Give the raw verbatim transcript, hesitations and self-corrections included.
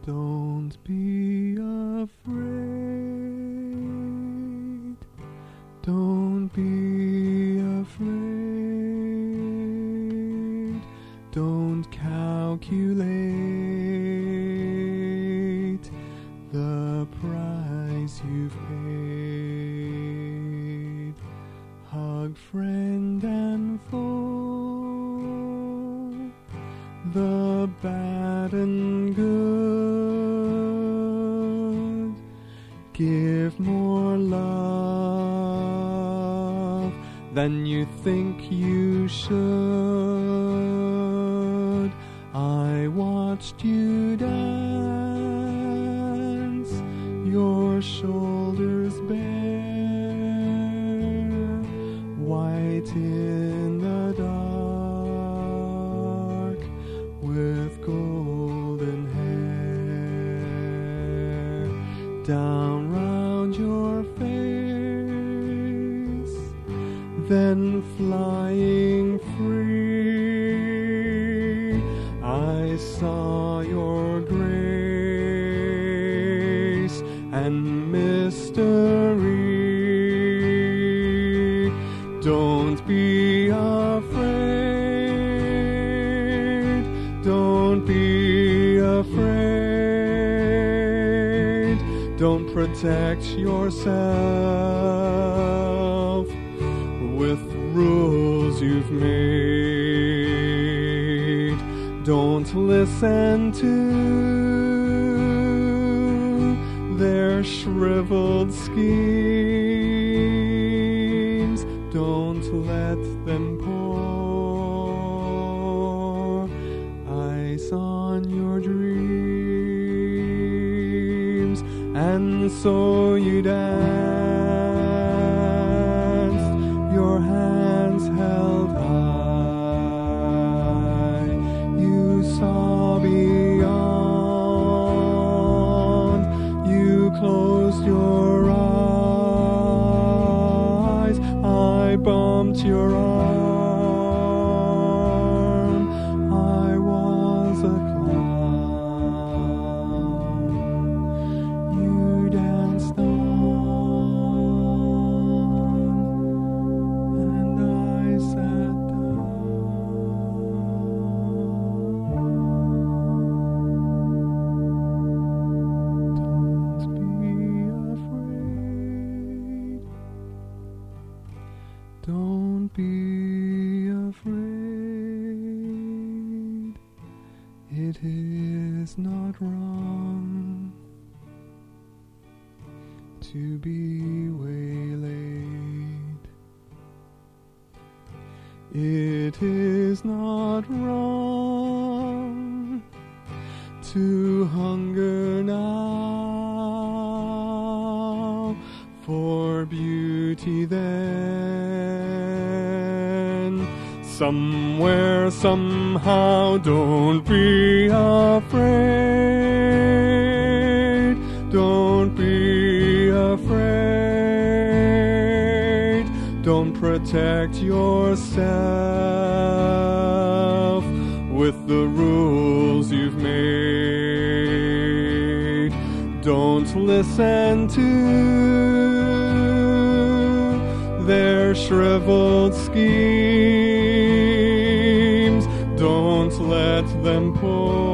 Don't be afraid. Don't be afraid. Don't calculate the price you've paid. Hug friend and foe, the bad and good. Give more love than you think you should. I watched you dance, your shoulders bare, white in the dark, with golden hair down round your face, then flying free. I saw your grace and mystery. Don't be afraid. Don't be afraid. Don't protect yourself with rules you've made. Don't listen to their shriveled schemes. Don't let them pour ice on your dreams. And so you danced, your hands held high. You saw beyond, you closed your eyes. I bumped your arm, I was a clown. You danced on, and I sat down. Don't be afraid. Don't be afraid. It is not wrong to be waylaid. It is not wrong to hunger now for beauty then. Somewhere, somehow, don't be afraid. Don't be afraid. Don't protect yourself with the rules you've made. Don't listen to their shriveled schemes. Don't let them pour